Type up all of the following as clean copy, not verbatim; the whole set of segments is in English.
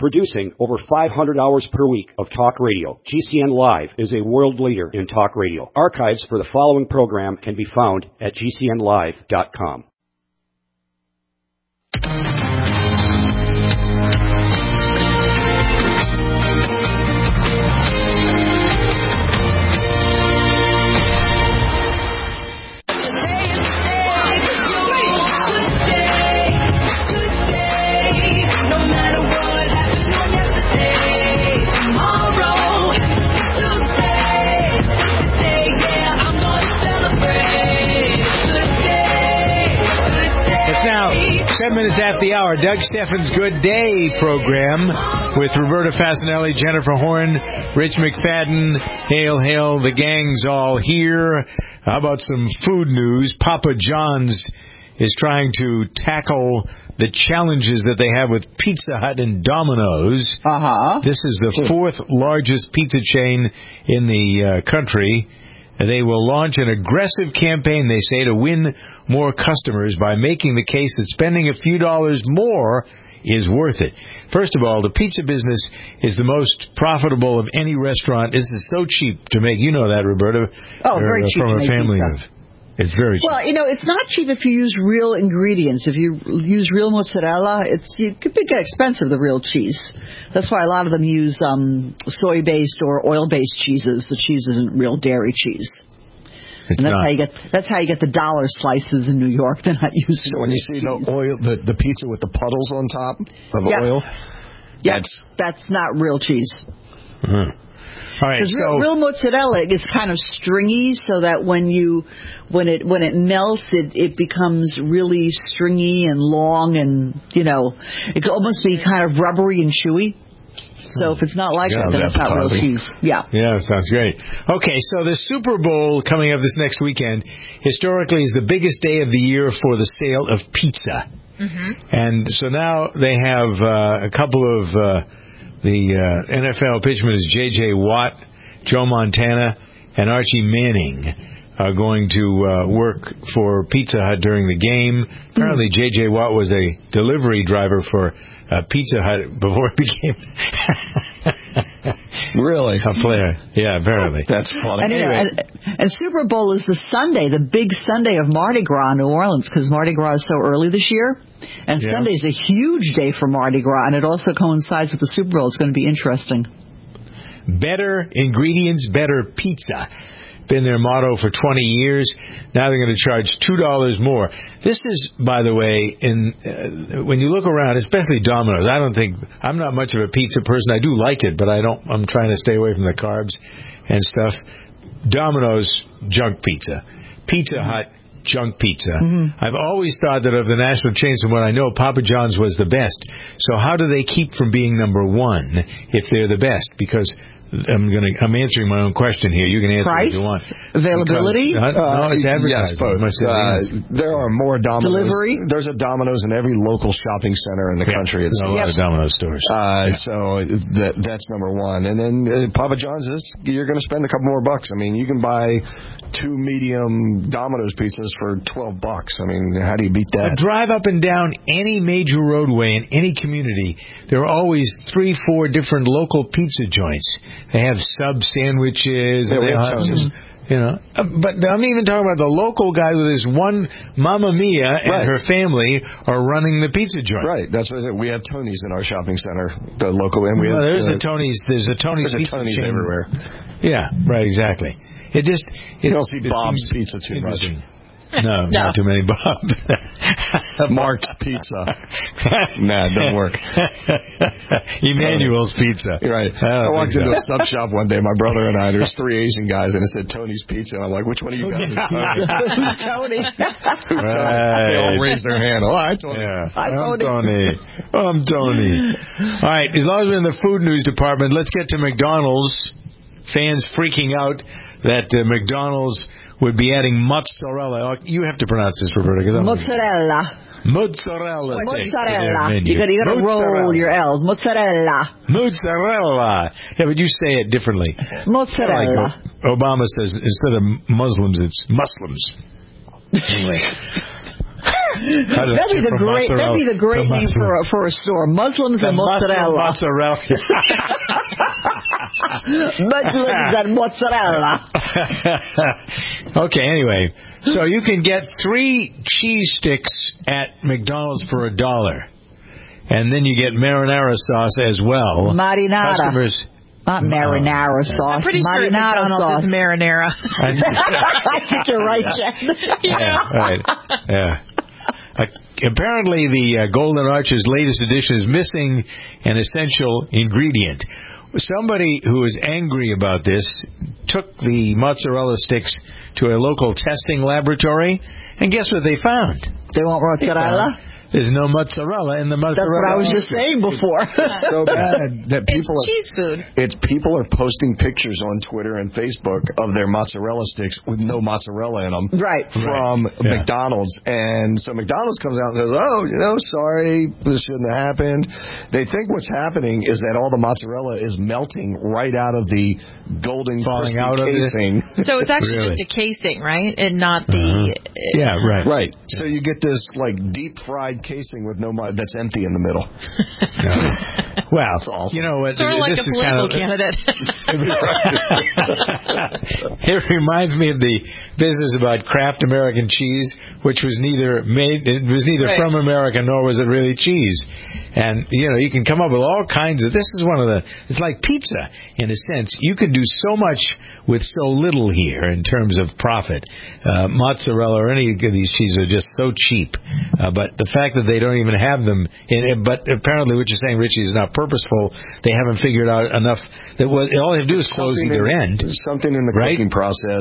Producing over 500 hours per week of talk radio, GCN Live is a world leader in talk radio. Archives for the following program can be found at GCNlive.com. Now, 7 minutes after the hour, Doug Steffens' Good Day program with Roberta Fasanelli, Jennifer Horn, Rich McFadden. Hail, hail, the gang's all here. How about some food news? Papa John's is trying to tackle the challenges that they have with Pizza Hut and Domino's. This is the fourth largest pizza chain in the country. They will launch an aggressive campaign, they say, to win more customers by making the case that spending a few dollars more is worth it. First of all, the pizza business is the most profitable of any restaurant. This is so cheap to make. You know that, Roberta. Oh, very cheap from to a make family pizza. It's very cheap. Well, it's not cheap if you use real ingredients. If you use real mozzarella, it could be expensive, the real cheese. That's why a lot of them use soy-based or oil-based cheeses. The cheese isn't real dairy cheese. And that's how you get the dollar slices in New York. They're not using. So when you see the oil, the pizza with the puddles on top of oil, that's not real cheese. All right, because real mozzarella is kind of stringy, so that when it melts, it becomes really stringy and long, and it could almost be kind of rubbery and chewy. So if it's not like that, then it's not real cheese. Yeah, sounds great. Okay, so the Super Bowl coming up this next weekend historically is the biggest day of the year for the sale of pizza. Mm-hmm. And so now they have a couple of the NFL pitchmen is J.J. Watt, Joe Montana, and Archie Manning are going to work for Pizza Hut during the game. Apparently, J.J. Watt was a delivery driver for Pizza Hut before it became really a player. Yeah, apparently. That's funny. And Super Bowl is the Sunday, the big Sunday of Mardi Gras in New Orleans, because Mardi Gras is so early this year. And Sunday is a huge day for Mardi Gras, and it also coincides with the Super Bowl. It's going to be interesting. Better ingredients, better pizza. Been their motto for 20 years. Now they're going to charge $2 more. This is, by the way, when you look around, especially Domino's. I'm not much of a pizza person. I do like it, but I'm trying to stay away from the carbs and stuff. Domino's, junk pizza. Pizza Hut, junk pizza. Mm-hmm. I've always thought that of the national chains, from what I know, Papa John's was the best. So how do they keep from being number one if they're the best? Because I'm answering my own question here. You can answer price? If you want. Availability? No, it's advertising. Yes, both. There are more Domino's. Delivery? There's a Domino's in every local shopping center in the country. There's a lot of Domino's stores. So that's number one. And then Papa John's you're going to spend a couple more bucks. I mean, you can buy 2 medium Domino's pizzas for $12. I mean, how do you beat that? Drive up and down any major roadway in any community. There are always 3-4 different local pizza joints. They have sub sandwiches. But I'm even talking about the local guy with his one Mamma Mia and her family are running the pizza joint. Right. That's what I said. We have Tony's in our shopping center, the local, and there's a Tony's. There's a Tony's pizza chain everywhere. Yeah. Right. Exactly. You don't see Bob's Pizza too much. No, not too many Bob. Marked pizza. Nah, it don't work. Emmanuel's Pizza. Right. I walked into a sub shop one day, my brother and I, there's 3 Asian guys, and it said Tony's Pizza. And I'm like, which one of you guys is Tony? Who's Tony? They all raised their hand. Oh, hi, Tony. Yeah. I'm Tony. I'm Tony. All right, as long as we're in the food news department, let's get to McDonald's. Fans freaking out that McDonald's would be adding mozzarella. You have to pronounce this, Roberta. Mozzarella. Mozzarella. You got to roll your L's. Mozzarella. Mozzarella. Yeah, but you say it differently. Mozzarella. Like Obama says instead of Muslims, it's Muslims. Anyway. That'd be the great name for a store. Muslims and mozzarella. Mozzarella. Muslims and mozzarella. Okay, anyway. So you can get 3 cheese sticks at McDonald's for $1. And then you get marinara sauce as well. Marinara. Customers... Not marinara sauce. I'm pretty sure McDonald's sauce is marinara. I think you're right, Jen. Yeah, right. Yeah. Apparently, the Golden Arches latest edition is missing an essential ingredient. Somebody who is angry about this took the mozzarella sticks to a local testing laboratory, and guess what they found? They want mozzarella? There's no mozzarella in the mozzarella. That's what I was just saying before. It's so bad that It's cheese food. People are posting pictures on Twitter and Facebook of their mozzarella sticks with no mozzarella in them. Right. From McDonald's. And so McDonald's comes out and says, sorry, this shouldn't have happened. They think what's happening is that all the mozzarella is melting right out of the golden falling out casing. So it's actually just a casing, right? And not the... Yeah, right. Right. So you get this deep fried casing with that's empty in the middle. Well, awesome. You know what? Sort of like a political candidate. It reminds me of the business about Kraft American cheese, which was neither from America nor was it really cheese. And you can come up with all kinds of. This is it's like pizza in a sense. You can do so much with so little here in terms of profit. Mozzarella or any of these cheeses are just so cheap. But the fact that they don't even have them but apparently what you're saying, Richie, is not purposeful. They haven't figured out enough that all they have to do is close either end. Something in the cooking process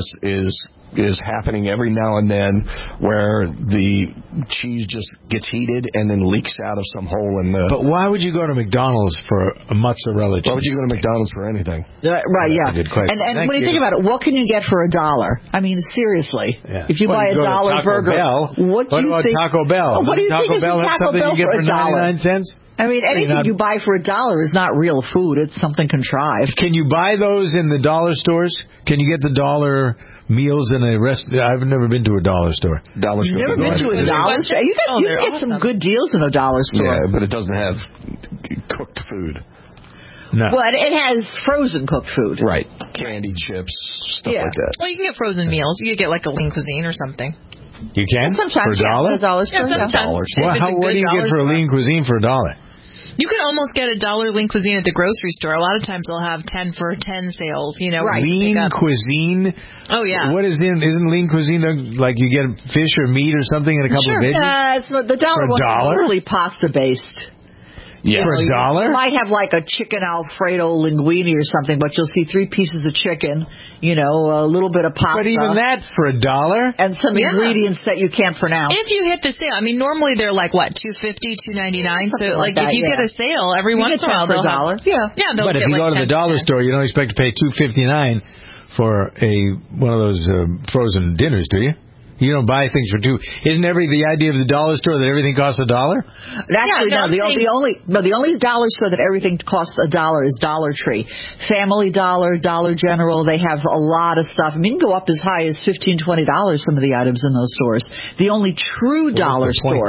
is happening every now and then where the cheese just gets heated and then leaks out of some hole in the... But why would you go to McDonald's for a mozzarella cheese? Why would you go to McDonald's for anything? Right, That's a good question. And when you think about it, what can you get for $1? I mean, seriously. Yeah. If you buy a $1 burger, what do you think... Taco Bell? What do you think is in Taco Bell for $1? 99 cents? I mean, anything you buy for $1 is not real food. It's something contrived. Can you buy those in the dollar stores? Can you get the dollar meals in a restaurant? I've never been to a dollar store. Dollar store. You've never been to a dollar store? You can get some good deals in a dollar store. Yeah, but it doesn't have cooked food. No. Well, it has frozen cooked food. Right. Candy chips, stuff like that. Well, you can get frozen meals. You could get like a lean cuisine or something. You can? Sometimes, for $1? $1 store. Yeah, sometimes. Well, what do you get for a lean cuisine for $1? You can almost get a $1 lean cuisine at the grocery store. A lot of times they'll have 10 for 10 sales, Right. Lean cuisine? Oh, yeah. What isn't lean cuisine like you get fish or meat or something and a couple of veggies? The dollar one is mostly pasta-based. Yeah. For $1? You might have like a chicken Alfredo linguine or something, but you'll see 3 pieces of chicken, a little bit of pasta. But even that for $1? And some ingredients that you can't pronounce. If you hit the sale, I mean, normally they're like, what, $2.50, $2.99? So, if you get a sale, every once in a while they'll have... Yeah. They'll but if you go to the dollar store, you don't expect to pay $2.59 for one of those frozen dinners, do you? You don't buy things for $2. Isn't the idea of the dollar store that everything costs $1? Actually, no. The only dollar store that everything costs $1 is Dollar Tree, Family Dollar, Dollar General. They have a lot of stuff. I mean, you can go up as high as $15, $20. Some of the items in those stores. The only true dollar store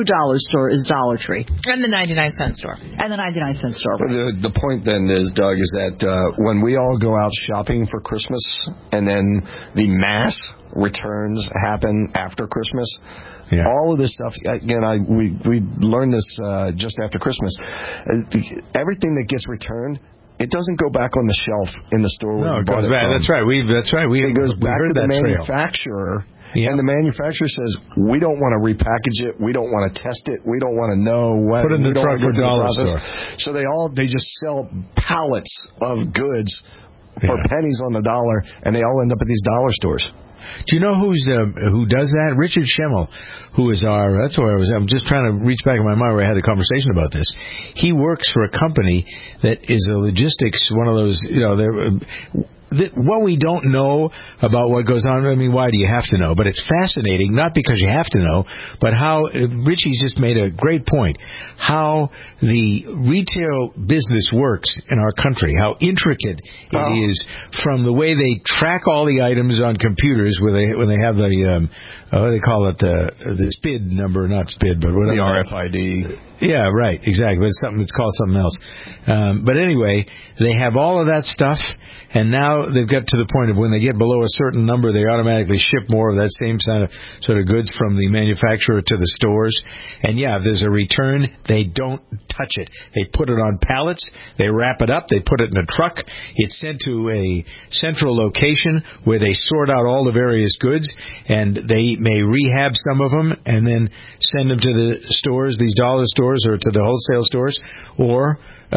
is Dollar Tree, and the 99-cent store, store. Right. The point then is, Doug, is that when we all go out shopping for Christmas, and then the mass returns happen after Christmas. Yeah. All of this stuff, again, we learned this just after Christmas. Everything that gets returned, it doesn't go back on the shelf in the store. No, it goes back. That's right. It goes back to the manufacturer. Yeah. And the manufacturer says, we don't want to repackage it. We don't want to test it. We don't want to know what. Put it in the truck for $1 store. So they just sell pallets of goods for pennies on the dollar, and they all end up at these dollar stores. Do you know who does that? Richard Schemmel, who is that's where I was. I'm just trying to reach back in my mind where I had a conversation about this. He works for a company that is a logistics, one of those, what we don't know about what goes on, I mean, why do you have to know? But it's fascinating, not because you have to know, but how, Richie's just made a great point, how the retail business works in our country, how intricate it is from the way they track all the items on computers when they have the, what do they call it, the SPID number, not SPID, but whatever. The RFID. Yeah, right, exactly. But it's called something else. But anyway, they have all of that stuff, and now they've got to the point of when they get below a certain number, they automatically ship more of that same sort of goods from the manufacturer to the stores. And yeah, if there's a return, they don't touch it. They put it on pallets, they wrap it up, they put it in a truck, it's sent to a central location where they sort out all the various goods, and they may rehab some of them and then send them to the stores, these dollar stores, or to the wholesale stores, or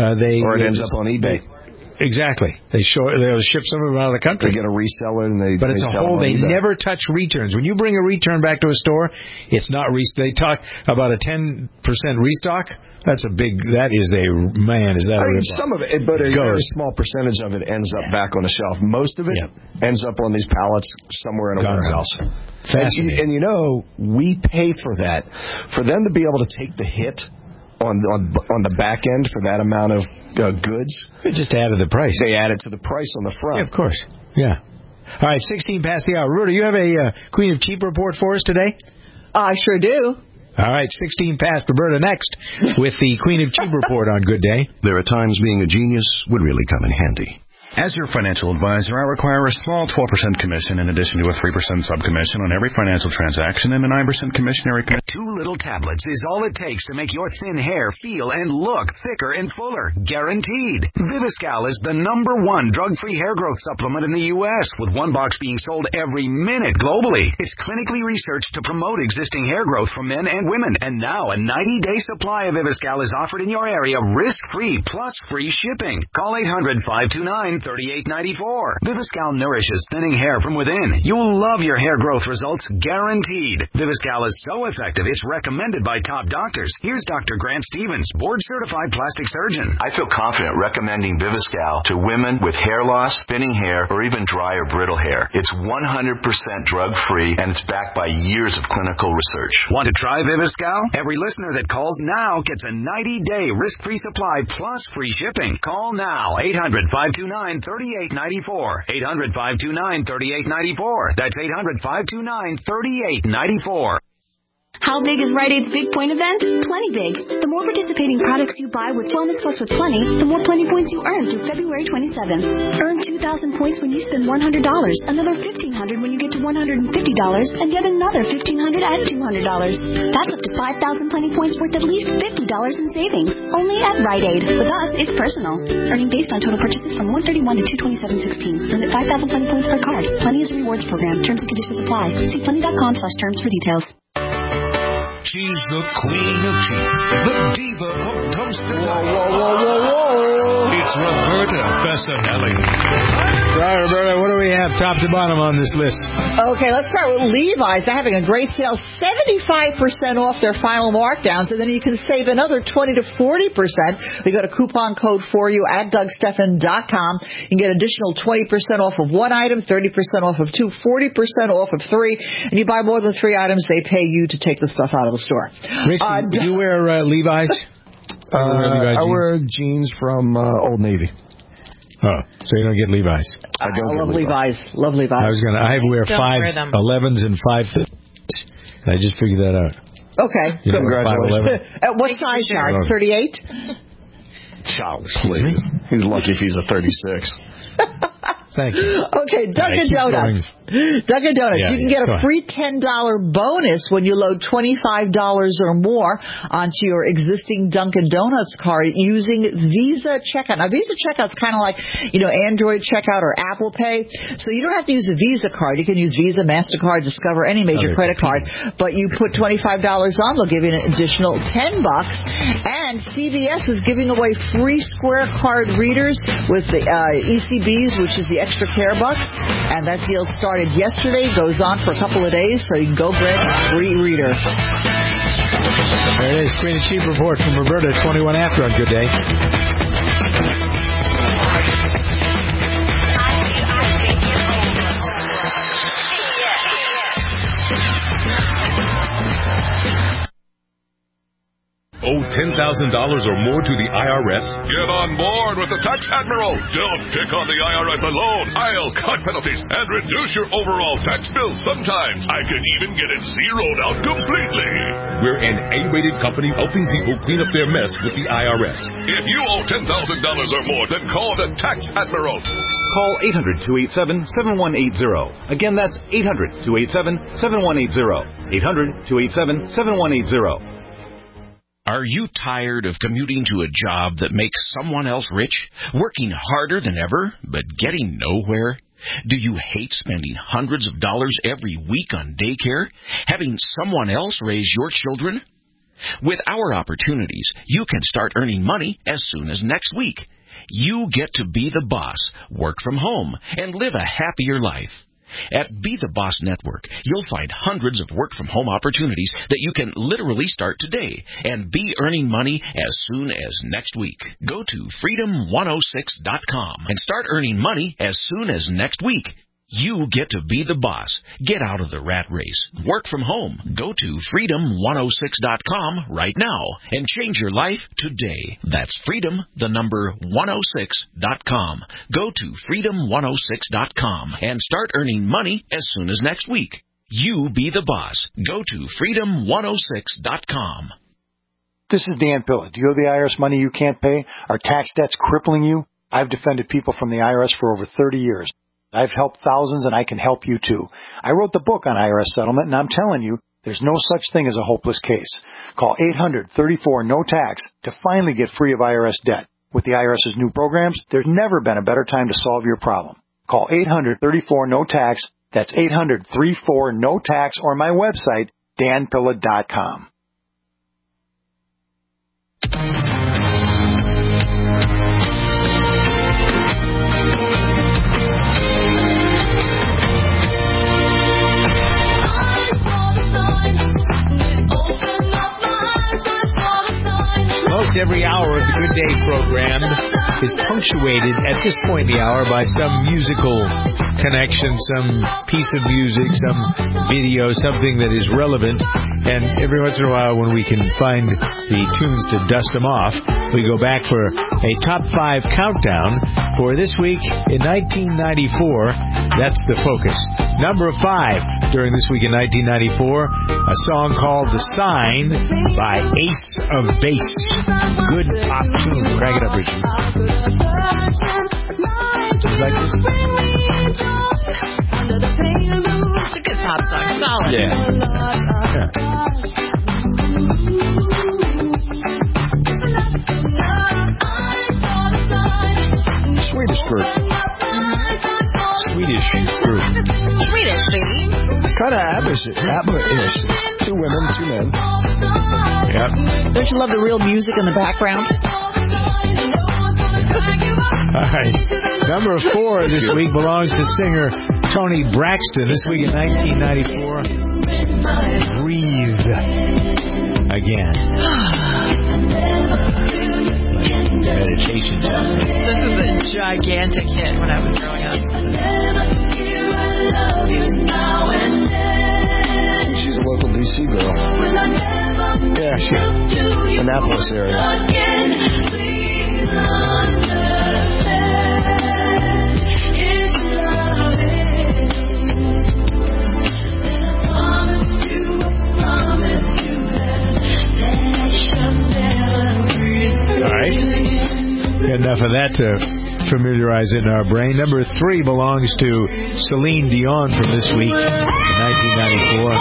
it ends up on eBay. Exactly. They'll ship some of them out of the country. They get a reseller, and they. But it's a whole. They never touch returns. When you bring a return back to a store, it's not. They talk about a 10% restock. That's a big. That is a man. Is that? I mean, some of it, but a very small percentage of it ends up back on the shelf. Most of it ends up on these pallets somewhere in a warehouse. And we pay for that. For them to be able to take the hit on the back end for that amount of goods, they just added the price. They added to the price on the front. Yeah, of course. Yeah. All right, 16 past the hour. Roberta, you have a Queen of Cheap report for us today? I sure do. All right, 16 past. Roberta next with the Queen of Cheap report on Good Day. There are times being a genius would really come in handy. As your financial advisor, I require a small 12% commission in addition to a 3% subcommission on every financial transaction and a 9% commissionary commission. 2 little tablets is all it takes to make your thin hair feel and look thicker and fuller. Guaranteed. Viviscal is the #1 drug-free hair growth supplement in the U.S., with 1 box being sold every minute globally. It's clinically researched to promote existing hair growth for men and women. And now a 90-day supply of Viviscal is offered in your area risk-free plus free shipping. Call 800-529-3894. Viviscal nourishes thinning hair from within. You'll love your hair growth results, guaranteed. Viviscal is so effective, it's recommended by top doctors. Here's Dr. Grant Stevens, board-certified plastic surgeon. I feel confident recommending Viviscal to women with hair loss, thinning hair, or even dry or brittle hair. It's 100% drug-free, and it's backed by years of clinical research. Want to try Viviscal? Every listener that calls now gets a 90-day risk-free supply plus free shipping. Call now, 800-529-3894. 800-529-3894. That's 800-529-3894. How big is Rite Aid's Big Point event? Plenty big. The more participating products you buy with Wellness Plus with Plenty, the more Plenty points you earn through February 27th. Earn 2,000 points when you spend $100, another $1,500 when you get to $150, and yet another $1,500 at $200. That's up to 5,000 Plenty points worth at least $50 in savings. Only at Rite Aid. With us, it's personal. Earning based on total purchases from $131 to $227.16. Limit 5,000 Plenty points per card. Plenty is a rewards program. Terms and conditions apply. See plenty.com/terms for details. She's the Queen of Cheap, the diva of dumpster diving. Whoa. It's Roberta Fassanelli. Right, Roberta, what do we have top to bottom on this list? Okay, let's start with Levi's. They're having a great sale, 75% off their final markdowns, and then you can save another 20 to 40%. We got a coupon code for you at DougStephan.com. You can get additional 20% off of 1 item, 30% off of 2, 40% off of 3, and you buy more than 3 items, they pay you to take the stuff out of the store. Richie, do you wear Levi's? I wear jeans from Old Navy. Oh, so you don't get Levi's? I love Levi's. Love Levi's. I wear 511s and 550s. I just figured that out. Okay. Congratulations. What size are you? 38? Child, please. He's lucky if he's a 36. Thank you. Okay, Dunkin' Donuts. Dunkin' Donuts. Yeah, you can get a free $10 bonus when you load $25 or more onto your existing Dunkin' Donuts card using Visa Checkout. Now, Visa Checkout's kind of like, Android Checkout or Apple Pay. So you don't have to use a Visa card. You can use Visa, MasterCard, Discover, any major credit card. But you put $25 on, they'll give you an additional $10. And CVS is giving away free Square Card readers with the ECBs, which is the extra care bucks. And that deal started yesterday, goes on for a couple of days, so you can go grab a free reader. There it is, Queen of Cheap report from Roberta, 21 after on Good Day. or more to the IRS? Get on board with the Tax Admiral. Don't pick on the IRS alone. I'll cut penalties and reduce your overall tax bill. Sometimes I can even get it zeroed out completely. We're an A-rated company helping people clean up their mess with the IRS. If you owe $10,000 or more, then call the Tax Admiral. Call 800-287-7180. Again, that's 800-287-7180. 800-287-7180. Are you tired of commuting to a job that makes someone else rich, working harder than ever, but getting nowhere? Do you hate spending hundreds of dollars every week on daycare, having someone else raise your children? With our opportunities, you can start earning money as soon as next week. You get to be the boss, work from home, and live a happier life. At Be the Boss Network, you'll find hundreds of work-from-home opportunities that you can literally start today and be earning money as soon as next week. Go to freedom106.com and start earning money as soon as next week. You get to be the boss. Get out of the rat race. Work from home. Go to freedom106.com right now and change your life today. That's freedom106.com. Go to freedom106.com and start earning money as soon as next week. You be the boss. Go to freedom106.com. This is Dan Pilla. Do you owe the IRS money you can't pay? Are tax debts crippling you? I've defended people from the IRS for over 30 years. I've helped thousands, and I can help you, too. I wrote the book on IRS settlement, and I'm telling you, there's no such thing as a hopeless case. Call 800-34-NO-TAX to finally get free of IRS debt. With the IRS's new programs, there's never been a better time to solve your problem. Call 800-34-NO-TAX. That's 800-34-NO-TAX, or my website, danpilla.com. Most every hour of the Good Day program is punctuated at this point in the hour by some musical connection, some piece of music, some video, something that is relevant. And every once in a while, when we can find the tunes to dust them off, we go back for a top 5 countdown for this week in 1994. That's the focus. Number 5 during this week in 1994, a song called The Sign by Ace of Base. Good pop tune. Crank it up, Richie. You like this? It's a good pop song. Solid. Yeah. Swedish group. Swedish group. Swedish, baby. Kind of ABBA-ish. 2 women, 2 men. Yep. Don't you love the real music in the background? All right. Number 4 this week belongs to singer Toni Braxton. This week in 1994, Breathe Again. Meditation. This is a gigantic hit when I was growing up. She's a local D.C. girl. Yeah, sure. Annapolis area. All right. Enough of that to familiarize it in our brain. Number 3 belongs to Celine Dion from this week in 1994.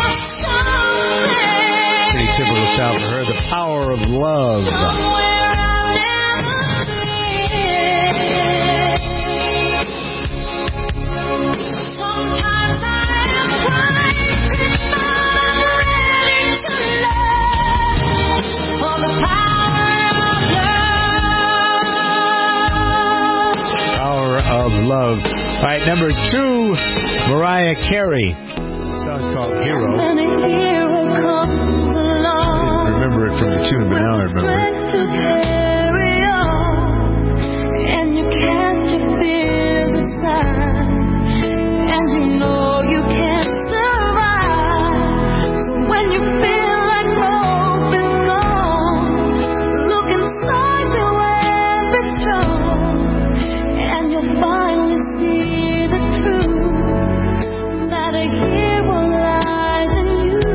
Pretty typical style for her. The Power of Love. Love. All right, number 2, Mariah Carey. The song's called Hero. I didn't remember it from the tune, but now I remember it. And you cast your fears aside, and you know you can't survive. So when you feel like hope is gone, look will finally see the truth, that a hero lies in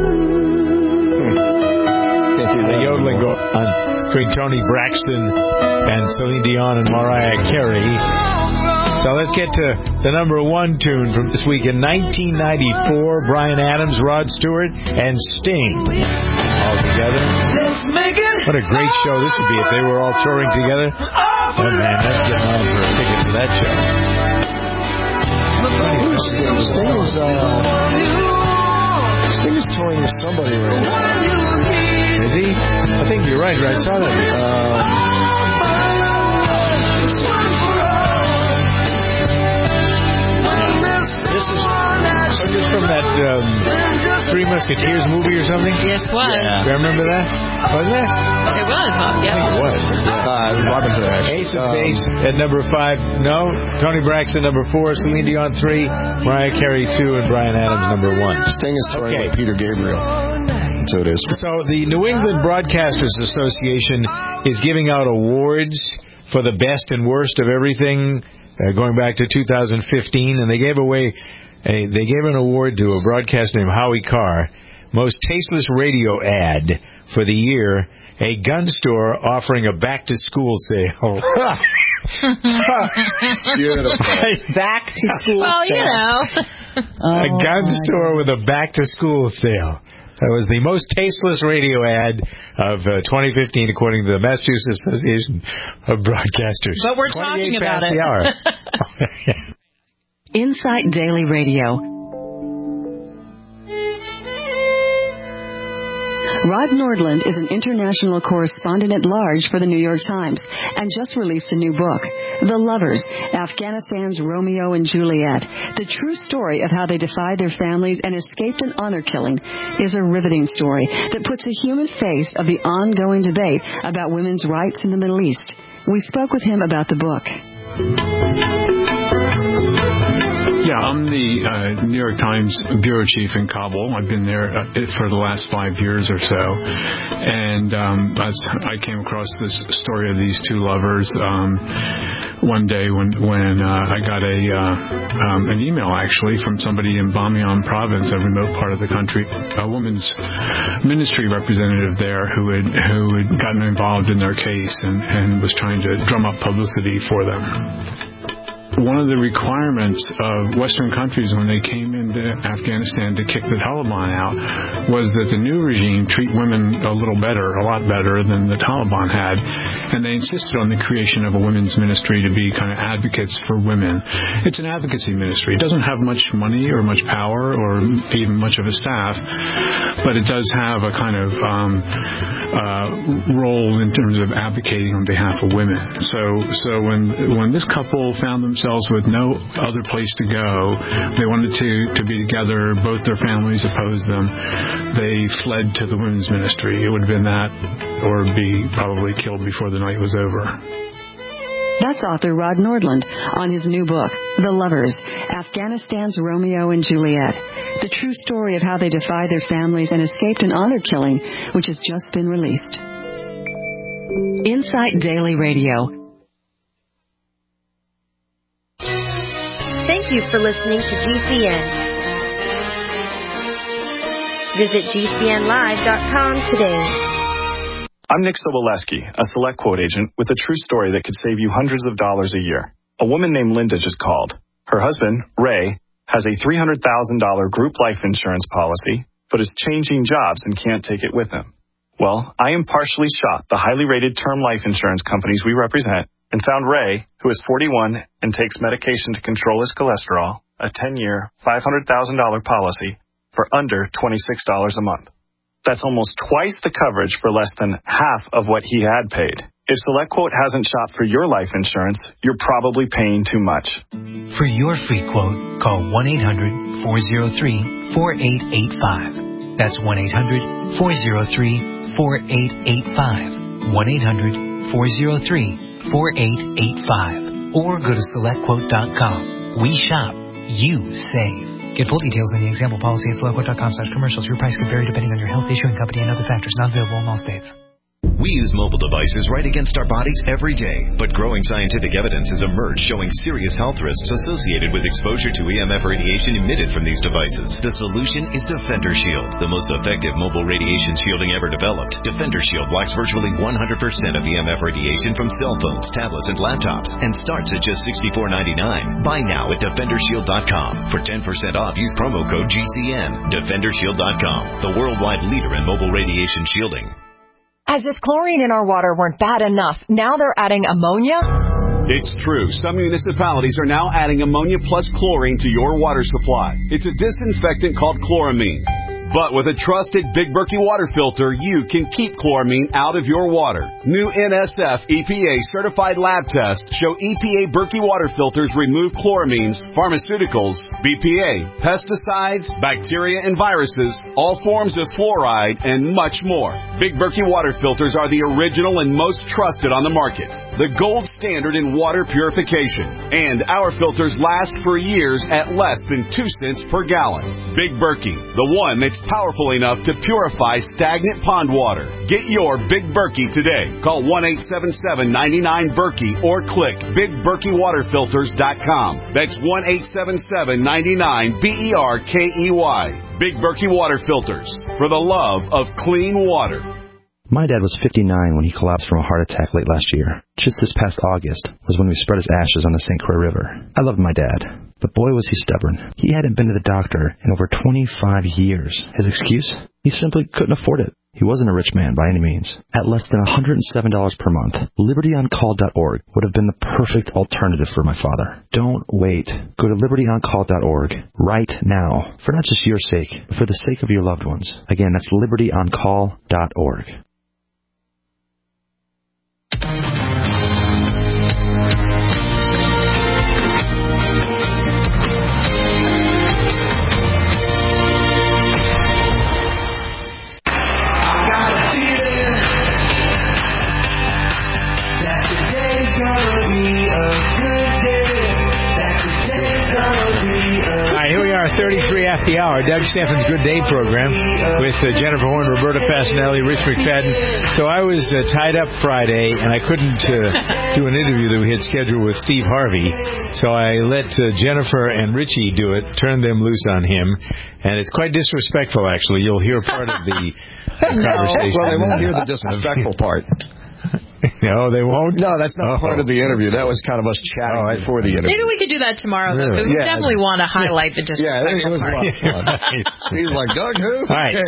you. The yodeling go on between Toni Braxton and Celine Dion and Mariah Carey. So let's get to the number one tune from this week. In 1994, Bryan Adams, Rod Stewart, and Sting all together. What a great show this would be if they were all touring together. Oh man, that's getting on for a ticket for that show. Sting is touring with somebody right now. Is he? I think you're right. I saw that. This is just from that Three Musketeers movie or something? Yes, it was. Yeah. Do you remember that? Wasn't it? It was, huh? Yeah. I think it was. Robin Hood. Ace of Base at number 5. No. Toni Braxton, number 4. Celine Dion, 3. Mariah Carey, 2. And Bryan Adams, number 1. Sting is touring with Peter Gabriel. So it is. So the New England Broadcasters Association is giving out awards for the best and worst of everything, going back to 2015, and they gave an award to a broadcaster named Howie Carr, most tasteless radio ad for the year, a gun store offering a back-to-school sale. Beautiful. Back-to-school well, sale. You know. A gun store with a back-to-school sale. That was the most tasteless radio ad of 2015, according to the Massachusetts Association of Broadcasters. But we're talking about it. Insight Daily Radio. Rod Nordland is an international correspondent at large for the New York Times and just released a new book, The Lovers, Afghanistan's Romeo and Juliet. The true story of how they defied their families and escaped an honor killing is a riveting story that puts a human face of the ongoing debate about women's rights in the Middle East. We spoke with him about the book. Yeah, I'm the New York Times bureau chief in Kabul. I've been there for the last 5 years or so. And I came across this story of these two lovers one day when I got an email, actually, from somebody in Bamiyan province, a remote part of the country, a woman's ministry representative there who had gotten involved in their case and was trying to drum up publicity for them. One of the requirements of Western countries when they came into Afghanistan to kick the Taliban out was that the new regime treat women a lot better than the Taliban had. And they insisted on the creation of a women's ministry to be kind of advocates for women. It's an advocacy ministry. It doesn't have much money or much power or even much of a staff, but it does have a kind of role in terms of advocating on behalf of women. So when this couple found themselves with no other place to go, they wanted to be together. Both their families opposed them. They fled to the women's ministry. It would have been that or be probably killed before the night was over. That's author Rod Nordland on his new book, The Lovers, Afghanistan's Romeo and Juliet. The true story of how they defied their families and escaped an honor killing, which has just been released. Insight Daily Radio. Thank you for listening to GCN. Visit GCNlive.com today. I'm Nick Soboleski, a Select Quote agent with a true story that could save you hundreds of dollars a year. A woman named Linda just called. Her husband, Ray, has a $300,000 group life insurance policy, but is changing jobs and can't take it with him. Well, I impartially shot the highly rated term life insurance companies we represent and found Ray, who is 41 and takes medication to control his cholesterol, a 10-year, $500,000 policy for under $26 a month. That's almost twice the coverage for less than half of what he had paid. If SelectQuote hasn't shopped for your life insurance, you're probably paying too much. For your free quote, call 1-800-403-4885. That's 1-800-403-4885. 1-800-403-4885. Or go to SelectQuote.com. We shop. You save. Get full details in the example policy at SelectQuote.com/commercials. Your price could vary depending on your health, issuing company, and other factors. Not available in all states. We use mobile devices right against our bodies every day, but growing scientific evidence has emerged showing serious health risks associated with exposure to EMF radiation emitted from these devices. The solution is Defender Shield, the most effective mobile radiation shielding ever developed. Defender Shield blocks virtually 100% of EMF radiation from cell phones, tablets, and laptops, and starts at just $64.99. Buy now at DefenderShield.com. For 10% off, use promo code GCN. DefenderShield.com, the worldwide leader in mobile radiation shielding. As if chlorine in our water weren't bad enough, now they're adding ammonia? It's true. Some municipalities are now adding ammonia plus chlorine to your water supply. It's a disinfectant called chloramine. But with a trusted Big Berkey water filter, you can keep chloramine out of your water. New NSF EPA certified lab tests show EPA Berkey water filters remove chloramines, pharmaceuticals, BPA, pesticides, bacteria and viruses, all forms of fluoride, and much more. Big Berkey water filters are the original and most trusted on the market. The gold standard in water purification. And our filters last for years at less than 2 cents per gallon. Big Berkey, the one that's powerful enough to purify stagnant pond water. Get your Big Berkey today. Call 1-877-99-BERKEY or click BigBerkeyWaterFilters.com. That's 1-877-99-BERKEY. Big Berkey Water Filters, for the love of clean water. My dad was 59 when he collapsed from a heart attack late last year. Just this past August was when we spread his ashes on the St. Croix River. I loved my dad, but boy was he stubborn. He hadn't been to the doctor in over 25 years. His excuse? He simply couldn't afford it. He wasn't a rich man by any means. At less than $107 per month, LibertyOnCall.org would have been the perfect alternative for my father. Don't wait. Go to LibertyOnCall.org right now, for not just your sake, but for the sake of your loved ones. Again, that's LibertyOnCall.org. Here we are, 33 after the hour. Doug Steffens' Good Day program with Jennifer Horn, Roberta Fasanelli, Rich McFadden. So I was tied up Friday, and I couldn't do an interview that we had scheduled with Steve Harvey. So I let Jennifer and Richie do it, turned them loose on him. And it's quite disrespectful, actually. You'll hear part of the conversation. Well, they won't hear the disrespectful part. No, they won't? No, that's not part of the interview. That was kind of us chatting before the interview. Maybe we could do that tomorrow, though, because we definitely want to highlight the disrespectful part. Yeah, it was a lot of fun. Steve's like, Doug, who? All right,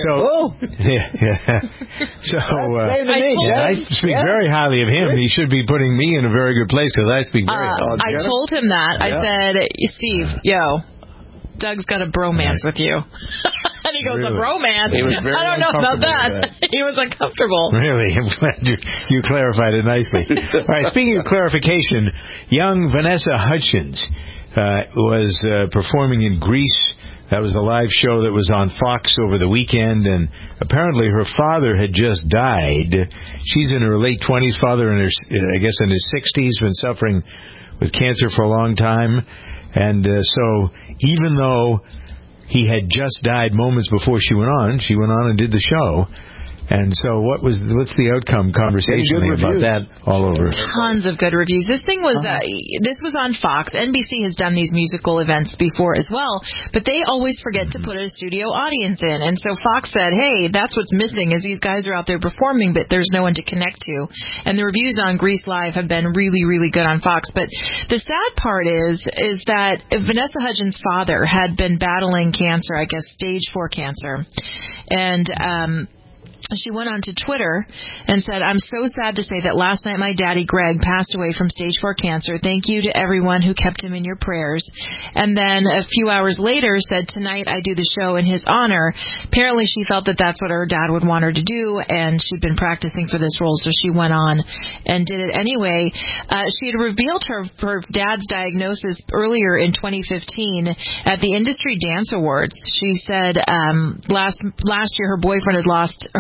I speak very highly of him. He should be putting me in a very good place, because I speak very highly. I told him that. I said, Steve, Doug's got a bromance with you. And he goes, a bromance? I don't know about that. He was uncomfortable. Really? I'm glad you clarified it nicely. All right, speaking of clarification, young Vanessa Hudgens was performing in Greece. That was the live show that was on Fox over the weekend, and apparently her father had just died. She's in her late 20s, father in I guess in his 60s, been suffering with cancer for a long time. And so even though he had just died moments before she went on and did the show. And so what's the outcome conversationally about that all over? Tons of good reviews. This thing was, this was on Fox. NBC has done these musical events before as well, but they always forget to put a studio audience in. And so Fox said, hey, that's what's missing is these guys are out there performing, but there's no one to connect to. And the reviews on Grease Live have been really, really good on Fox. But the sad part is that Vanessa Hudgens' father had been battling cancer, I guess stage 4 cancer. And, she went on to Twitter and said, I'm so sad to say that last night my daddy, Greg, passed away from stage 4 cancer. Thank you to everyone who kept him in your prayers. And then a few hours later said, tonight I do the show in his honor. Apparently she felt that that's what her dad would want her to do, and she'd been practicing for this role, so she went on and did it anyway. She had revealed her dad's diagnosis earlier in 2015 at the Industry Dance Awards. She said last year her boyfriend had lost his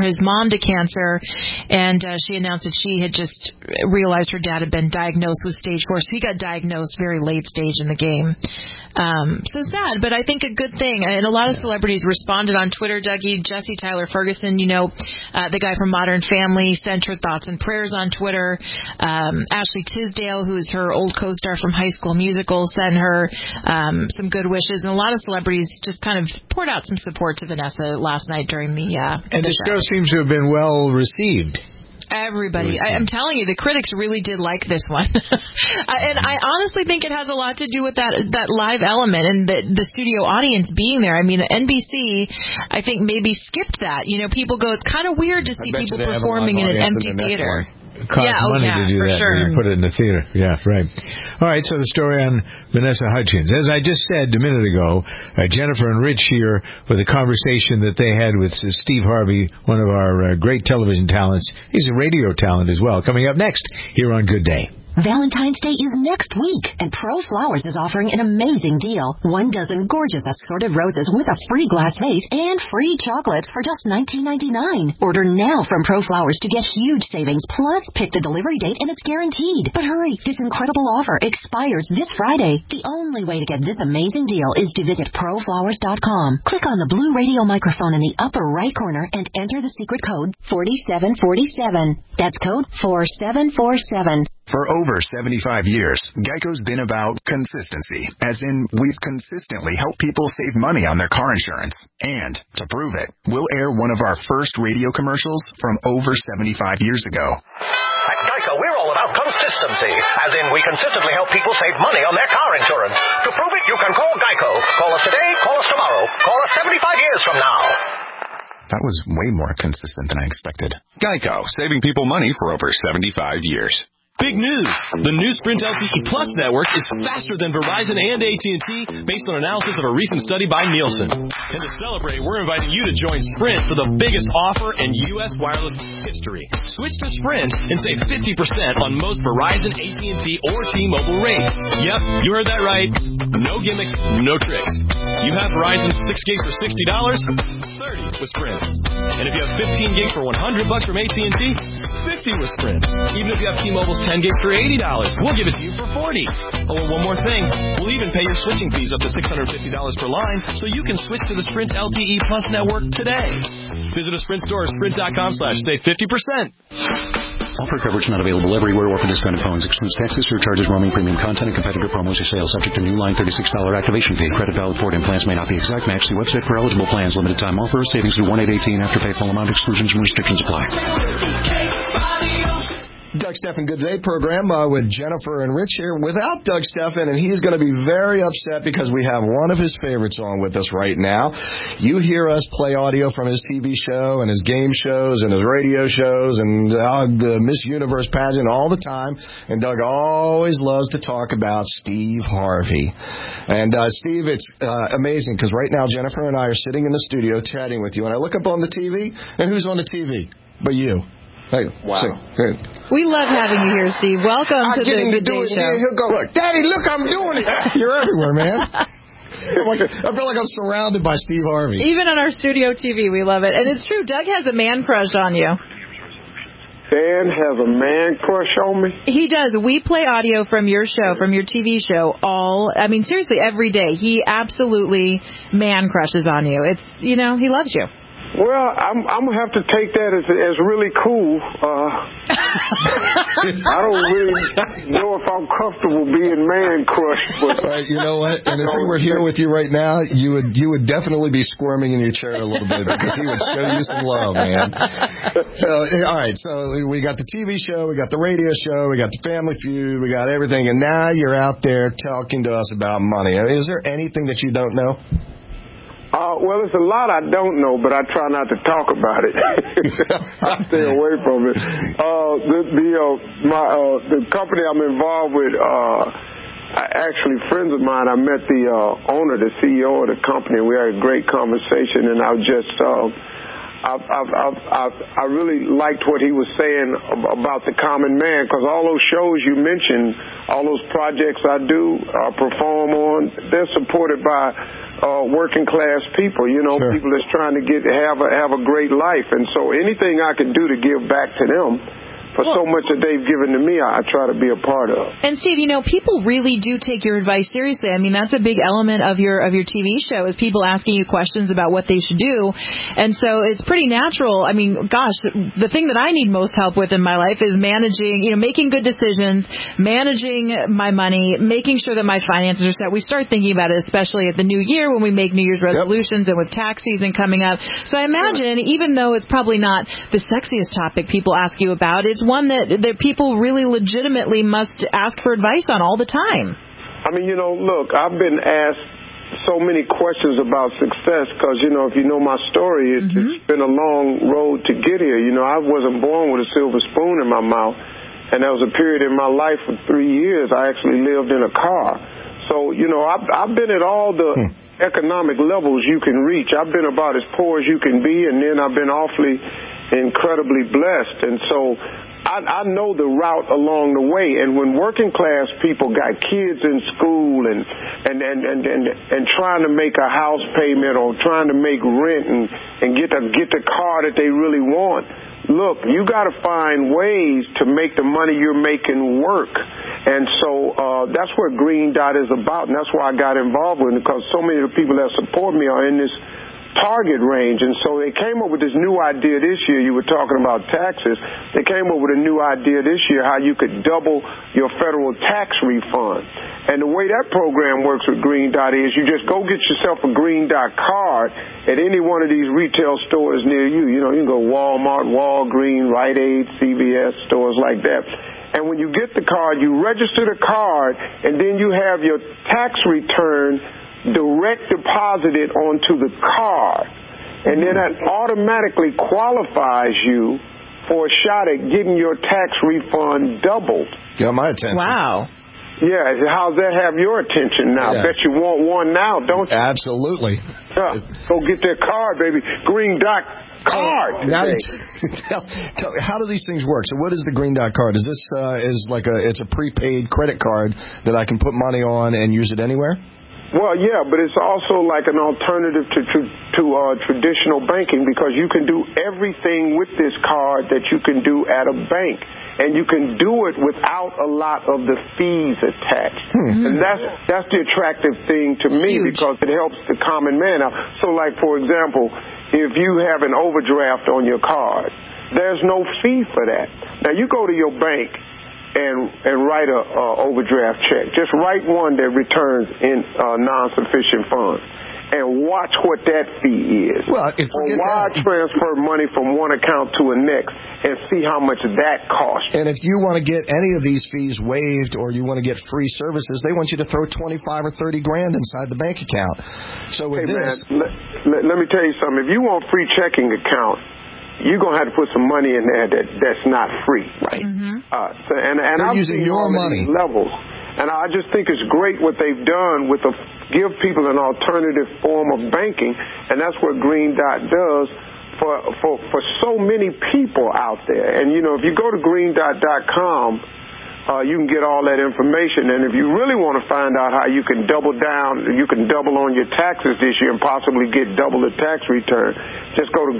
his mom to cancer, and she announced that she had just realized her dad had been diagnosed with stage 4. So he got diagnosed very late stage in the game. So sad, but I think a good thing. And a lot of celebrities responded on Twitter, Dougie. Jesse Tyler Ferguson, the guy from Modern Family, sent her thoughts and prayers on Twitter. Ashley Tisdale, who is her old co-star from High School Musical, sent her some good wishes. And a lot of celebrities just kind of poured out some support to Vanessa last night during the and the show seems to have been well received. Everybody. I'm telling you, the critics really did like this one. And I honestly think it has a lot to do with that live element and the studio audience being there. I mean, NBC, I think, maybe skipped that. People go, it's kind of weird to see people performing in an empty theater. Cost money to do that when you put it in the theater. Yeah, right. All right, so the story on Vanessa Hudgens. As I just said a minute ago, Jennifer and Rich here with a conversation that they had with Steve Harvey, one of our great television talents. He's a radio talent as well. Coming up next here on Good Day. Valentine's Day is next week, and Pro Flowers is offering an amazing deal. 1 dozen gorgeous assorted roses with a free glass vase and free chocolates for just $19.99. Order now from Pro Flowers to get huge savings, plus pick the delivery date and it's guaranteed. But hurry, this incredible offer expires this Friday. The only way to get this amazing deal is to visit proflowers.com. Click on the blue radio microphone in the upper right corner and enter the secret code 4747. That's code 4747. For over 75 years, Geico's been about consistency, as in we've consistently helped people save money on their car insurance. And to prove it, we'll air one of our first radio commercials from over 75 years ago. At Geico, we're all about consistency, as in we consistently help people save money on their car insurance. To prove it, you can call Geico. Call us today, call us tomorrow, call us 75 years from now. That was way more consistent than I expected. Geico, saving people money for over 75 years. Big news! The new Sprint LTE Plus network is faster than Verizon and AT&T based on analysis of a recent study by Nielsen. And to celebrate, we're inviting you to join Sprint for the biggest offer in U.S. wireless history. Switch to Sprint and save 50% on most Verizon, AT&T, or T-Mobile rates. Yep, you heard that right. No gimmicks, no tricks. You have Verizon 6 gigs for $60, 30 with Sprint. And if you have 15 gigs for $100 from AT&T, 50 with Sprint. Even if you have T-Mobile's 10 gigs for $80, we'll give it to you for $40. Oh, one more thing. We'll even pay your switching fees up to $650 per line, so you can switch to the Sprint LTE Plus network today. Visit a Sprint store or sprint.com/save 50%. Offer coverage not available everywhere or for discounted phones. Excludes taxes, surcharges, roaming, premium content, and competitor promos or sales. Subject to new line $36 activation fee. Credit valid for it and plans may not be exact match. See website for eligible plans. Limited time offer. Savings through 1/8/18. After pay full amount. Exclusions and restrictions apply. Doug Stephan Good Day program with Jennifer and Rich here without Doug Stephan, and he's going to be very upset because we have one of his favorites on with us right now. You hear us play audio from his TV show and his game shows and his radio shows and the Miss Universe pageant all the time, and Doug always loves to talk about Steve Harvey. And Steve, it's amazing because right now Jennifer and I are sitting in the studio chatting with you, and I look up on the TV, and who's on the TV but you? Hey, wow. So, we love having you here, Steve. Welcome to the Good Day Show. He'll go, look, Daddy, look, I'm doing it. You're everywhere, man. I feel like I'm surrounded by Steve Harvey. Even on our studio TV, we love it. And it's true, Doug has a man crush on you. Dan has a man crush on me? He does. We play audio from your show, from your TV show, seriously, every day. He absolutely man crushes on you. It's, he loves you. Well, I'm gonna have to take that as really cool. I don't really know if I'm comfortable being man crushed, but you know what? And if we were here with you right now, you would definitely be squirming in your chair a little bit because he would show you some love, man. So, all right. So we got the TV show, we got the radio show, we got the Family Feud, we got everything, and now you're out there talking to us about money. I mean, is there anything that you don't know? Well, there's a lot I don't know, but I try not to talk about it. I stay away from it. The company I'm involved with, actually friends of mine, I met the owner, the CEO of the company, and we had a great conversation, and I really liked what he was saying about the common man, because all those shows you mentioned, all those projects I do perform on, they're supported by working class people, people that's trying to have a great life. And so anything I can do to give back to them for so much that they've given to me, I try to be a part of. And Steve, people really do take your advice seriously. I mean, that's a big element of your TV show is people asking you questions about what they should do. And so it's pretty natural. I mean, gosh, the thing that I need most help with in my life is managing, making good decisions, managing my money, making sure that my finances are set. We start thinking about it, especially at the new year when we make New Year's resolutions and with tax season coming up. So I imagine, even though it's probably not the sexiest topic people ask you about, it's one that people really legitimately must ask for advice on all the time. I mean, look, I've been asked so many questions about success because, if you know my story, it's been a long road to get here. I wasn't born with a silver spoon in my mouth, and there was a period in my life for 3 years I actually lived in a car. So, I've been at all the economic levels you can reach. I've been about as poor as you can be, and then I've been awfully incredibly blessed. And so I know the route along the way, and when working class people got kids in school and trying to make a house payment or trying to make rent and get the car that they really want, look, you got to find ways to make the money you're making work. And so that's what Green Dot is about, and that's why I got involved with it, because so many of the people that support me are in this target range. And so they came up with this new idea this year. You were talking about taxes. They came up with a new idea this year how you could double your federal tax refund. And the way that program works with Green Dot is you just go get yourself a Green Dot card at any one of these retail stores near you. You can go Walmart, Walgreens, Rite Aid, CVS, stores like that. And when you get the card, you register the card, and then you have your tax return direct deposited onto the card, and then that automatically qualifies you for a shot at getting your tax refund doubled. Got my attention. Wow. Yeah, how's that have your attention now? Yeah. Bet you want one now, don't you? Absolutely. Go get that card, baby. Green Dot card. Now, tell me, how do these things work? So what is the Green Dot card? Is this it's a prepaid credit card that I can put money on and use it anywhere? Well, yeah, but it's also like an alternative to traditional banking, because you can do everything with this card that you can do at a bank, and you can do it without a lot of the fees attached. And that's the attractive thing to me, because it helps the common man out. So, like, for example, if you have an overdraft on your card, there's no fee for that. Now, you go to your bank and write a overdraft check. Just write one that returns in non-sufficient funds, and watch what that fee is. Well, or wire transfer money from one account to a next, and see how much that costs. And if you want to get any of these fees waived, or you want to get free services, they want you to throw $25 or $30 grand inside the bank account. So with this, man, let me tell you something. If you want free checking account, you're going to have to put some money in there that's not free. Right. And I'm using your money. Levels. And I just think it's great what they've done with give people an alternative form of banking, and that's what Green Dot does for so many people out there. And, if you go to greendot.com, you can get all that information. And if you really want to find out how you can double on your taxes this year and possibly get double the tax return, just go to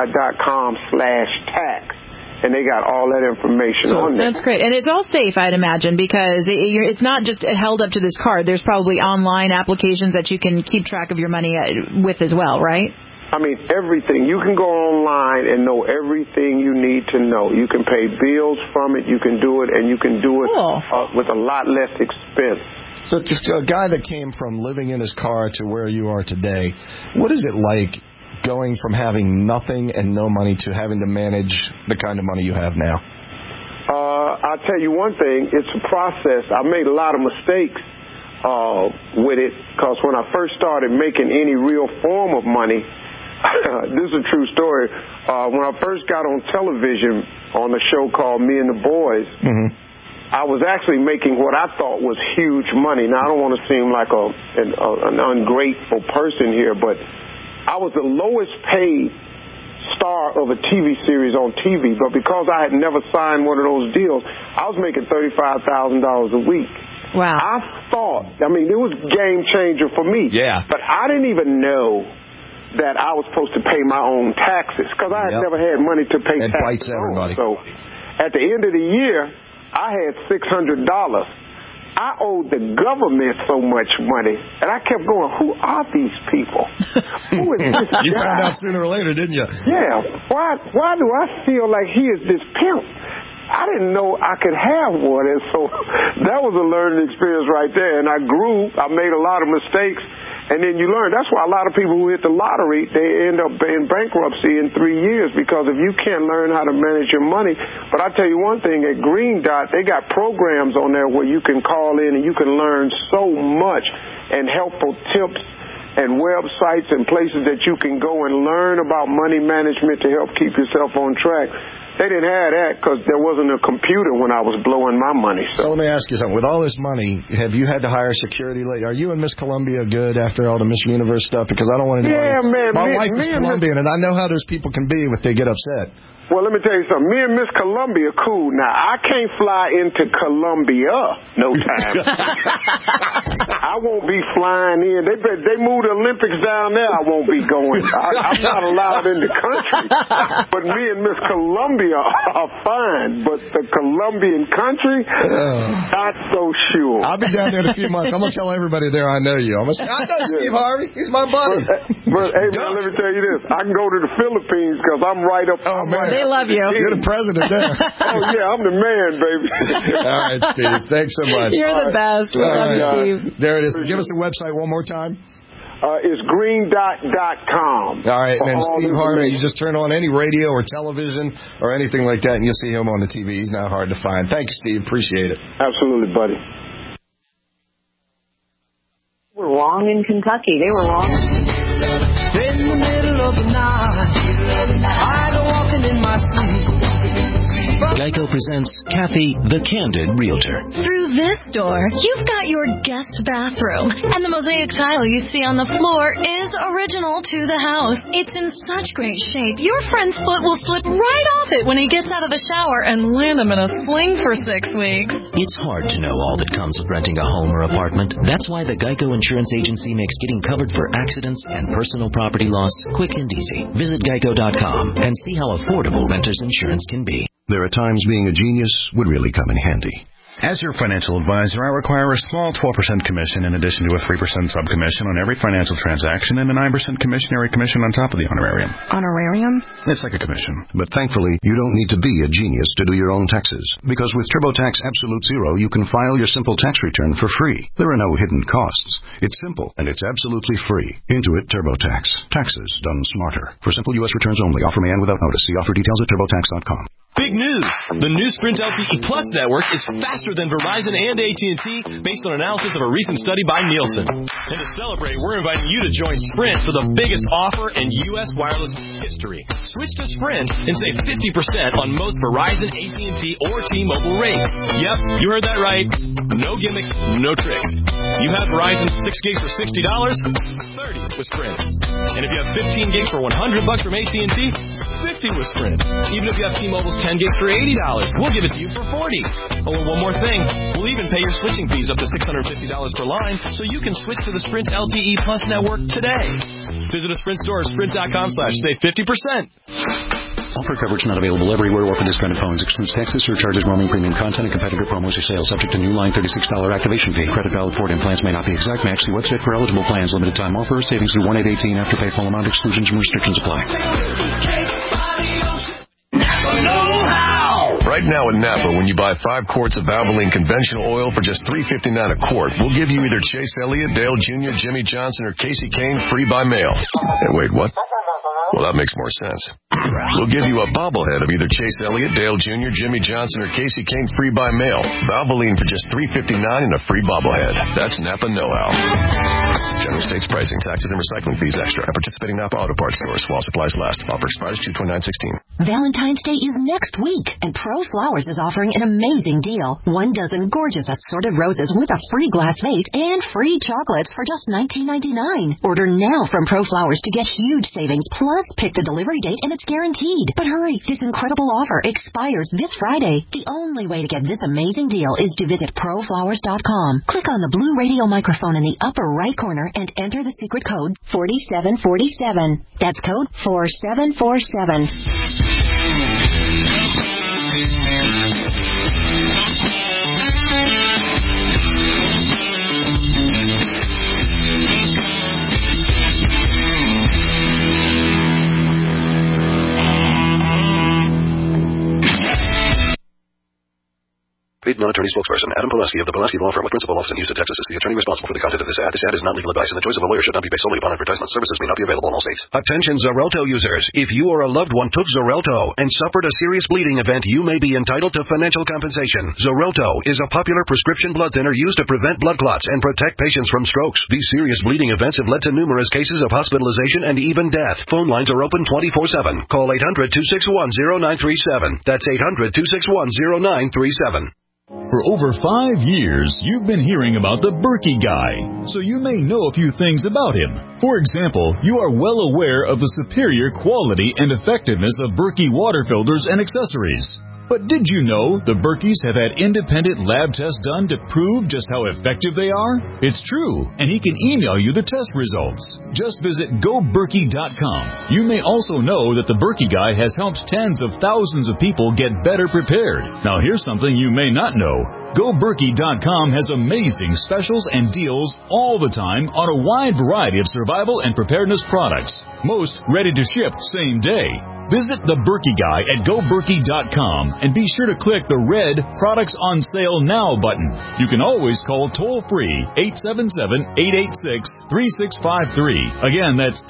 greendot.com/tax. And they got all that information on there. That's great. And it's all safe, I'd imagine, because it's not just held up to this card. There's probably online applications that you can keep track of your money with as well, right? I mean, everything. You can go online and know everything you need to know. You can pay bills from it. You can do it, and you can do it with a lot less expense. So just a guy that came from living in his car to where you are today, what is it like going from having nothing and no money to having to manage the kind of money you have now? I'll tell you one thing. It's a process. I made a lot of mistakes with it, because when I first started making any real form of money, this is a true story. When I first got on television on a show called Me and the Boys, I was actually making what I thought was huge money. Now, I don't want to seem like an ungrateful person here, but I was the lowest paid star of a TV series on TV. But because I had never signed one of those deals, I was making $35,000 a week. Wow. thought, I mean, it was game changer for me. Yeah. But I didn't even know that I was supposed to pay my own taxes because I had never had money to pay It taxes. bites everybody. So at the end of the year, I had $600. I owed the government so much money, and I kept going, who are these people? Who is this guy? You found out sooner or later, didn't you? Yeah. Why do I feel like he is this pimp? I didn't know I could have one, and so that was a learning experience right there. And I grew. I made a lot of mistakes, and then you learn. That's why a lot of people who hit the lottery, they end up in bankruptcy in 3 years because if you can't learn how to manage your money. But I tell you one thing, at Green Dot, they got programs on there where you can call in and you can learn so much and helpful tips and websites and places that you can go and learn about money management to help keep yourself on track. They didn't have that because there wasn't a computer when I was blowing my money. So let me ask you something. With all this money, have you had to hire security lately? Are you and Miss Columbia good after all the Miss Universe stuff? Because I don't want to know. Yeah, man. My wife is Colombian, and I know how those people can be if they get upset. Well, let me tell you something. Me and Miss Columbia cool. Now, I can't fly into Colombia no time. I won't be flying in. They move the Olympics down there. I won't be going. I'm not allowed in the country. But me and Miss Columbia are fine. But the Colombian country, not so sure. I'll be down there in a few months. I'm going to tell everybody there I know you. I know Steve Harvey. He's my buddy. But hey, man, let me tell you this. I can go to the Philippines because I'm right up. Oh, man. They love you. You're the president there. Oh, yeah, I'm the man, baby. All right, Steve. Thanks so much. You're the best. Love you, Steve. There it is. Give us the website one more time. It's greendot.com. All right, and then Steve Harvey, you just turn on any radio or television or anything like that, and you'll see him on the TV. He's not hard to find. Thanks, Steve. Appreciate it. Absolutely, buddy. They were wrong in Kentucky. They were wrong. In the middle of the night, I go walking in my sleep. Geico presents Kathy, the Candid Realtor. Through this door, you've got your guest bathroom. And the mosaic tile you see on the floor is original to the house. It's in such great shape, your friend's foot will slip right off it when he gets out of the shower and land him in a sling for 6 weeks. It's hard to know all that comes with renting a home or apartment. That's why the Geico Insurance Agency makes getting covered for accidents and personal property loss quick and easy. Visit geico.com and see how affordable renter's insurance can be. There are times being a genius would really come in handy. As your financial advisor, I require a small 12% commission in addition to a 3% subcommission on every financial transaction and a 9% commissionary commission on top of the honorarium. Honorarium? It's like a commission. But thankfully, you don't need to be a genius to do your own taxes. Because with TurboTax Absolute Zero, you can file your simple tax return for free. There are no hidden costs. It's simple, and it's absolutely free. Intuit TurboTax. Taxes done smarter. For simple U.S. returns only. Offer may end without notice. See offer details at TurboTax.com. Big news! The new Sprint LTE Plus network is faster than Verizon and AT&T based on analysis of a recent study by Nielsen. And to celebrate, we're inviting you to join Sprint for the biggest offer in U.S. wireless history. Switch to Sprint and save 50% on most Verizon, AT&T, or T-Mobile rates. Yep, you heard that right. No gimmicks, no tricks. You have Verizon 6 gigs for $60, 30 with Sprint. And if you have 15 gigs for $100 from AT&T, 50 with Sprint. Even if you have T-Mobile's 10 gigs for $80, we'll give it to you for $40. Oh, and one more thing. We'll even pay your switching fees up to $650 per line so you can switch to the Sprint LTE Plus network today. Visit a Sprint store at sprint.com/save 50%. Offer coverage not available everywhere or for discounted phones. Excludes taxes, surcharges, roaming, premium content, and competitor promos or sales. Subject to new line $36 activation fee. Credit valid for implants may not be exact match. See website for eligible plans. Limited time offer. Savings through 1/8/18 after pay full amount. Exclusions and restrictions apply. Right now in Napa, when you buy 5 quarts of Valvoline conventional oil for just $3.59 a quart, we'll give you either Chase Elliott, Dale Jr., Jimmy Johnson, or Casey Kane free by mail. Hey, wait, what? Well, that makes more sense. We'll give you a bobblehead of either Chase Elliott, Dale Jr., Jimmy Johnson, or Casey Kane free by mail. Valvoline for just $3.59 and a free bobblehead. That's Napa know-how. General states pricing, taxes, and recycling fees extra at participating Napa Auto Parts stores while supplies last. Offer expires 2/29/16. Valentine's Day is next week, and Pro Flowers is offering an amazing deal. 1 dozen gorgeous assorted roses with a free glass vase and free chocolates for just $19.99. Order now from Pro Flowers to get huge savings, plus pick the delivery date and it's guaranteed guaranteed. But hurry, this incredible offer expires this Friday. The only way to get this amazing deal is to visit ProFlowers.com. Click on the blue radio microphone in the upper right corner and enter the secret code 4747. That's code 4747. Paid non-attorney spokesperson Adam Pulaski of the Pulaski Law Firm with principal office in Houston, Texas is the attorney responsible for the content of this ad. This ad is not legal advice, and the choice of a lawyer should not be based solely upon advertisement. Services may not be available in all states. Attention Xarelto users. If you or a loved one took Xarelto and suffered a serious bleeding event, you may be entitled to financial compensation. Xarelto is a popular prescription blood thinner used to prevent blood clots and protect patients from strokes. These serious bleeding events have led to numerous cases of hospitalization and even death. Phone lines are open 24/7. Call 800-261-0937. That's 800-261-0937. For over 5 years, you've been hearing about the Berkey guy, so you may know a few things about him. For example, you are well aware of the superior quality and effectiveness of Berkey water filters and accessories. But did you know the Berkeys have had independent lab tests done to prove just how effective they are? It's true, and he can email you the test results. Just visit GoBerkey.com. You may also know that the Berkey guy has helped tens of thousands of people get better prepared. Now here's something you may not know. GoBerkey.com has amazing specials and deals all the time on a wide variety of survival and preparedness products. Most ready to ship same day. Visit the Berkey Guy at GoBerkey.com and be sure to click the red Products on Sale Now button. You can always call toll-free 877-886-3653. Again, that's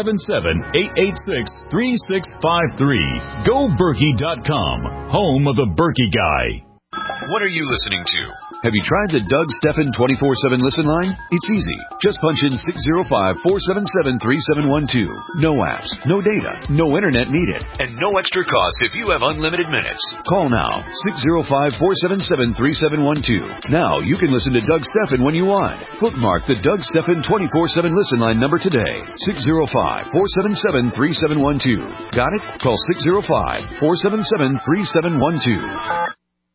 877-886-3653. GoBerkey.com, home of the Berkey Guy. What are you listening to? Have you tried the Doug Stephan 24/7 listen line? It's easy. Just punch in 605-477-3712. No apps, no data, no internet needed, and no extra cost if you have unlimited minutes. Call now, 605-477-3712. Now you can listen to Doug Stephan when you want. Bookmark the Doug Stephan 24/7 listen line number today. 605-477-3712. Got it? Call 605-477-3712.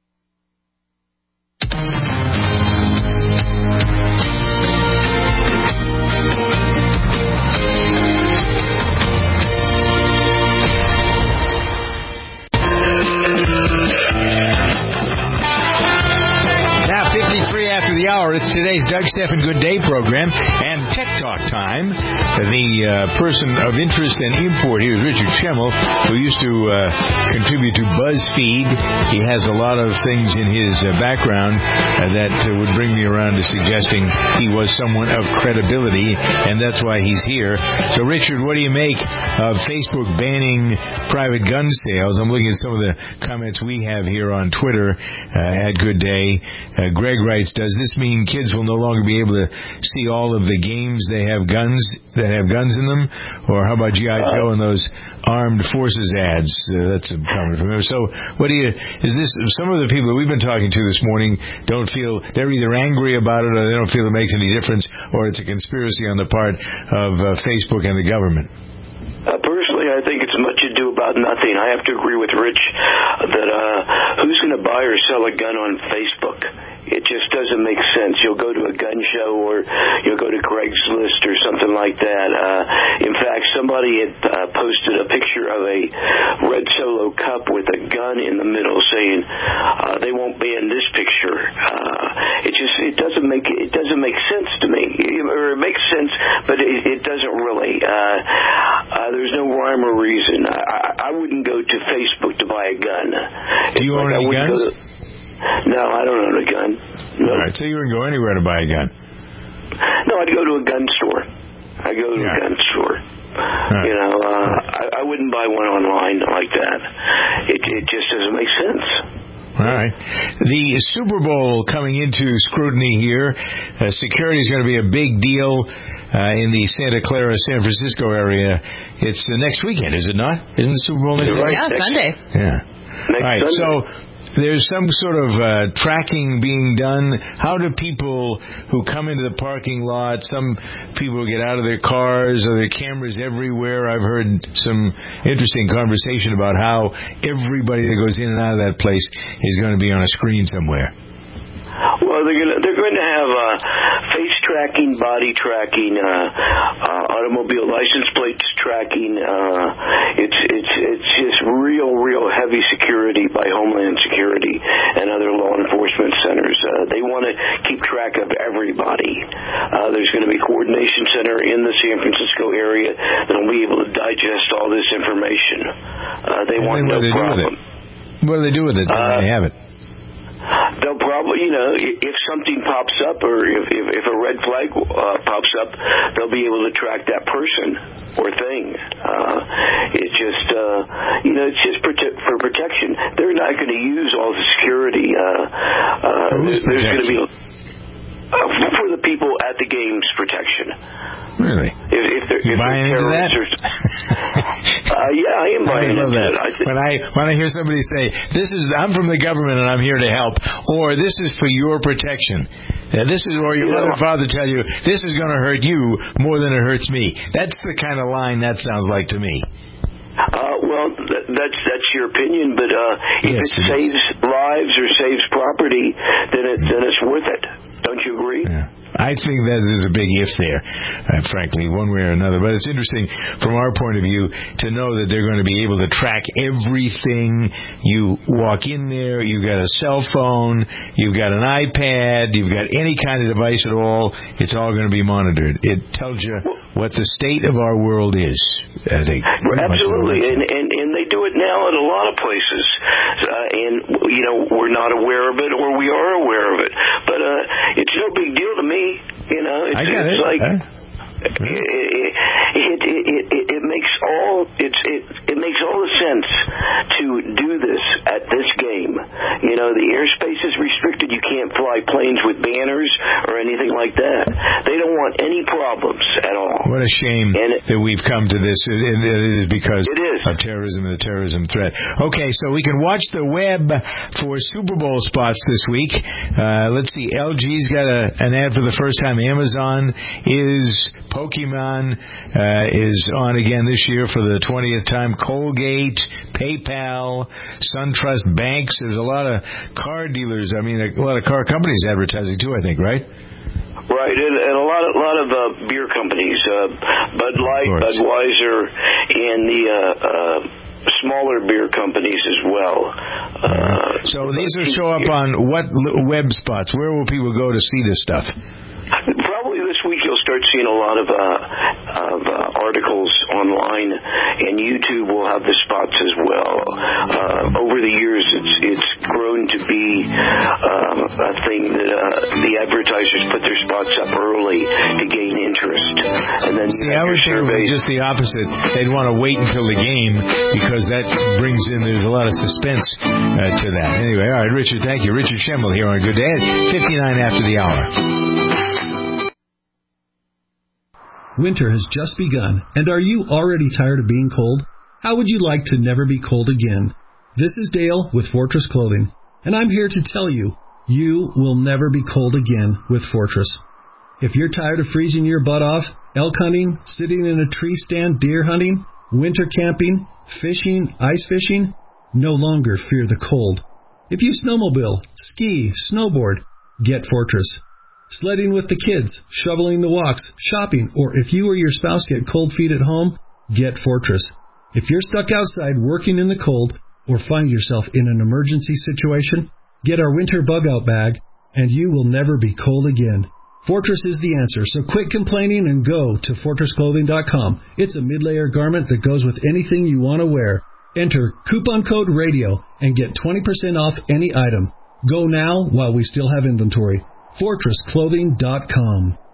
It's today's Doug Stephan Good Day program and Tech Talk time. The person of interest and import here is Richard Schemmel, who used to contribute to BuzzFeed. He has a lot of things in his background that would bring me around to suggesting he was someone of credibility, and that's why he's here. So, Richard, what do you make of Facebook banning private gun sales? I'm looking at some of the comments we have here on Twitter at Good Day. Greg writes, does this mean kids will no longer be able to see all of the games that have guns in them? Or how about G.I. Joe and those armed forces ads? That's a comment from him. So some of the people that we've been talking to this morning don't feel, they're either angry about it or they don't feel it makes any difference, or it's a conspiracy on the part of Facebook and the government? Personally, I think it's much ado about nothing. I have to agree with Rich that who's going to buy or sell a gun on Facebook? It just doesn't make sense. You'll go to a gun show or you'll go to Craigslist or something like that. In fact, somebody had posted a picture of a red Solo cup with a gun in the middle saying they won't ban this picture. It doesn't make sense to me. Or it makes sense, but it doesn't really. There's no rhyme or reason. I wouldn't go to Facebook to buy a gun. Do you own any guns? No, I don't own a gun. No. All right, so you wouldn't go anywhere to buy a gun? No, I'd go to a gun store. I wouldn't buy one online like that. It just doesn't make sense. All right. The Super Bowl coming into scrutiny here. Security is going to be a big deal in the Santa Clara, San Francisco area. It's next weekend, is it not? Isn't the Super Bowl next weekend? Yeah, Sunday. Yeah. All right, Sunday. So there's some sort of tracking being done. How do people who come into the parking lot, some people get out of their cars, are there cameras everywhere? I've heard some interesting conversation about how everybody that goes in and out of that place is going to be on a screen somewhere. Well, they're going to have face tracking, body tracking, automobile license plates tracking. It's just real heavy security by Homeland Security and other law enforcement centers. They want to keep track of everybody. There's going to be a coordination center in the San Francisco area that'll be able to digest all this information. They want no problem. What do they do with it? They have it. They'll probably, if something pops up or if a red flag pops up, they'll be able to track that person or thing. It's just, it's just for protection. They're not going to use all the security. There's going to be for the people at the game's protection. Really? If they're buying into that? Yeah, I am buying into that. When I hear somebody say, I'm from the government and I'm here to help, or this is for your protection, or your mother and father tell you, this is going to hurt you more than it hurts me. That's the kind of line that sounds like to me. Well, that's your opinion, but if it saves lives or saves property, then it's worth it. Don't you agree? Yeah. I think that is a big if there, frankly, one way or another. But it's interesting from our point of view to know that they're going to be able to track everything. You walk in there, you've got a cell phone, you've got an iPad, you've got any kind of device at all. It's all going to be monitored. It tells you what the state of our world is. I think. Absolutely, and they do it now at a lot of places. And, we're not aware of it or we are aware of it. But it's no big deal to me. It's like it makes all the sense to do this at this game. The airspace is restricted. You can't fly planes with banners or anything like that. They don't want any problems at all. What a shame that we've come to this. It is because of terrorism and the terrorism threat. Okay, so we can watch the web for Super Bowl spots this week. Let's see. LG's got an ad for the first time. Amazon is. Pokemon is on again this year for the 20th time. Colgate, PayPal, SunTrust banks. There's a lot of car dealers. I mean, a lot of car companies advertising too, I think, right? Right, and a lot of beer companies, Bud Light, Budweiser, and the smaller beer companies as well. So these will show up on what web spots? Where will people go to see this stuff? Probably this week you'll start seeing a lot of articles online, and YouTube will have the spots as well. Over the years, it's grown to be a thing that the advertisers put their spots up early to gain interest. And then I would say it would be just the opposite. They'd want to wait until the game because that brings in, there's a lot of suspense to that. Anyway, all right, Richard, thank you. Richard Schemmel here on Good Day at 59 after the hour. Winter has just begun, and are you already tired of being cold? How would you like to never be cold again? This is Dale with Fortress Clothing, and I'm here to tell you, you will never be cold again with Fortress. If you're tired of freezing your butt off, elk hunting, sitting in a tree stand, deer hunting, winter camping, fishing, ice fishing, no longer fear the cold. If you snowmobile, ski, snowboard, get Fortress. Sledding with the kids, shoveling the walks, shopping, or if you or your spouse get cold feet at home, get Fortress. If you're stuck outside working in the cold or find yourself in an emergency situation, get our winter bug-out bag, and you will never be cold again. Fortress is the answer, so quit complaining and go to FortressClothing.com. It's a mid-layer garment that goes with anything you want to wear. Enter coupon code RADIO and get 20% off any item. Go now while we still have inventory. FortressClothing.com.